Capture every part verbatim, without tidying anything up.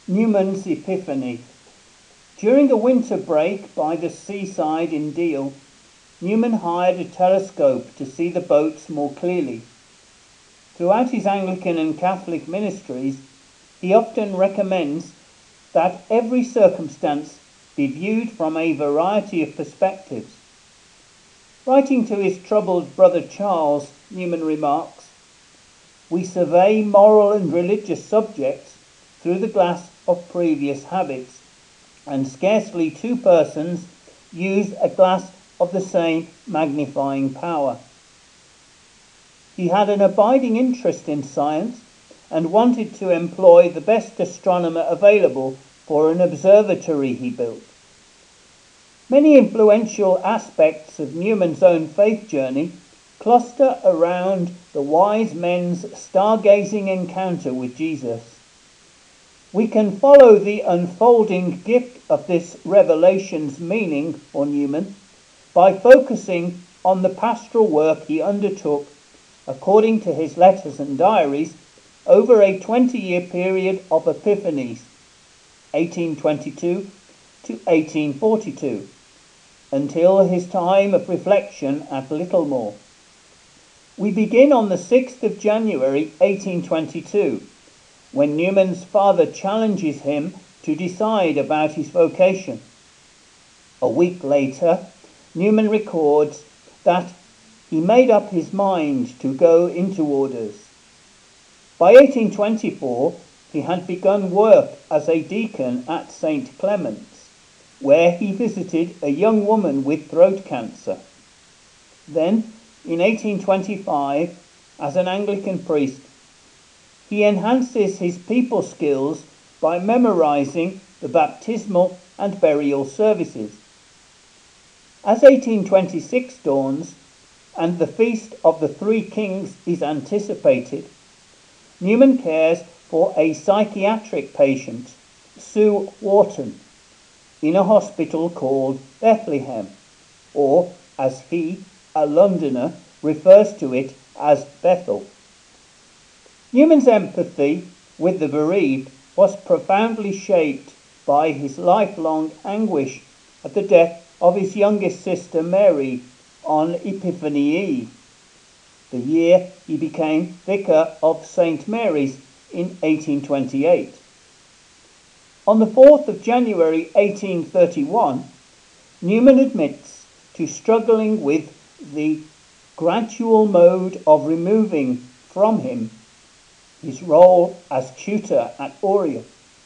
Newman's Epiphany. During a winter break by the seaside in Deal, Newman hired a telescope to see the boats more clearly. Throughout his Anglican and Catholic ministries, he often recommends that every circumstance be viewed from a variety of perspectives. Writing to his troubled brother Charles, Newman remarks, "We survey moral and religious subjects through the glass of previous habits, and scarcely two persons use a glass of the same magnifying power." He had an abiding interest in science and wanted to employ the best astronomer available for an observatory he built. Many influential aspects of Newman's own faith journey cluster around the wise men's stargazing encounter with Jesus. We can follow the unfolding gift of this revelation's meaning for Newman by focusing on the pastoral work he undertook, according to his letters and diaries, over a twenty-year period of epiphanies, eighteen twenty-two to eighteen forty-two, until his time of reflection at Littlemore. We begin on the sixth of January eighteen twenty-two, when Newman's father challenges him to decide about his vocation. A week later, Newman records that he made up his mind to go into orders. By eighteen twenty-four, he had begun work as a deacon at Saint Clement's, where he visited a young woman with throat cancer. Then, in eighteen twenty-five, as an Anglican priest, he enhances his people skills by memorizing the baptismal and burial services. As eighteen twenty-six dawns and the Feast of the Three Kings is anticipated, Newman cares for a psychiatric patient, Sue Wharton, in a hospital called Bethlehem, or as he, a Londoner, refers to it as Bethel. Newman's empathy with the bereaved was profoundly shaped by his lifelong anguish at the death of his youngest sister Mary on Epiphany Eve, the year he became vicar of Saint Mary's in eighteen twenty-eight. On the fourth of January eighteen thirty-one, Newman admits to struggling with the gradual mode of removing from him his role as tutor at Oriel.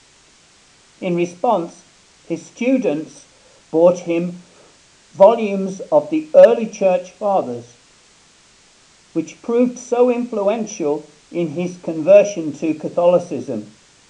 In response, his students brought him volumes of the early church fathers, which proved so influential in his conversion to Catholicism.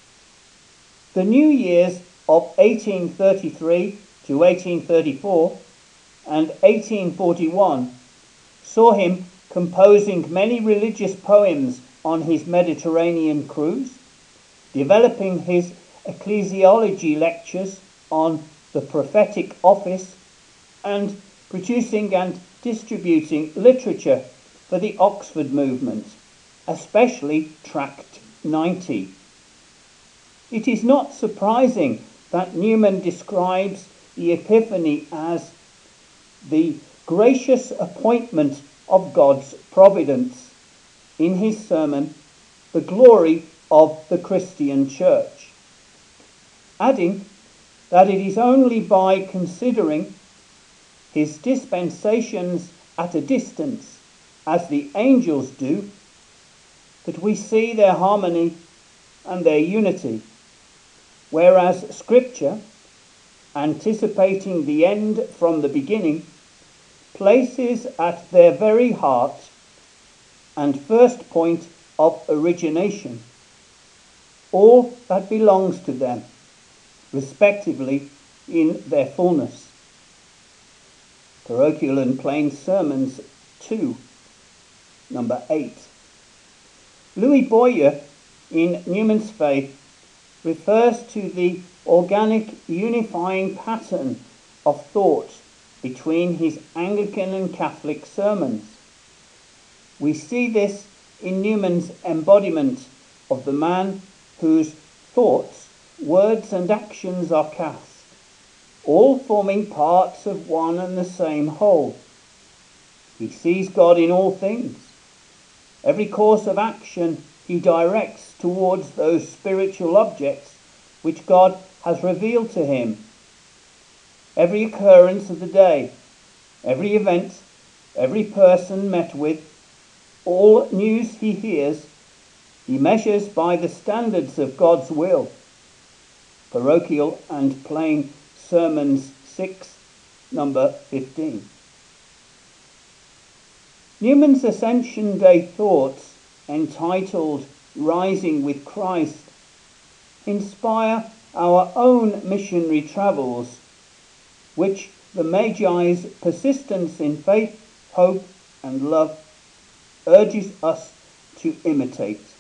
The New Years of eighteen thirty-three to eighteen thirty-four and eighteen forty-one saw him composing many religious poems on his Mediterranean cruise, developing his ecclesiology lectures on the prophetic office, and producing and distributing literature for the Oxford movement, especially Tract ninety. It is not surprising that Newman describes the Epiphany as the gracious appointment of God's providence in his sermon, The Glory of the Christian Church, adding that it is only by considering his dispensations at a distance, as the angels do, that we see their harmony and their unity, whereas Scripture, anticipating the end from the beginning, places at their very heart and first point of origination all that belongs to them, respectively, in their fullness. Parochial and Plain Sermons two, number eight. Louis Boyer, in Newman's Faith, refers to the organic unifying pattern of thought between his Anglican and Catholic sermons. We see this in Newman's embodiment of the man whose thoughts words and actions are cast, all forming parts of one and the same whole. He sees God in all things. Every course of action he directs towards those spiritual objects which God has revealed to him. Every occurrence of the day, every event, every person met with, all news he hears, he measures by the standards of God's will. Parochial and Plain Sermons six, number fifteen. Newman's Ascension Day thoughts, entitled Rising with Christ, inspire our own missionary travels, which the Magi's persistence in faith, hope, and love urges us to imitate.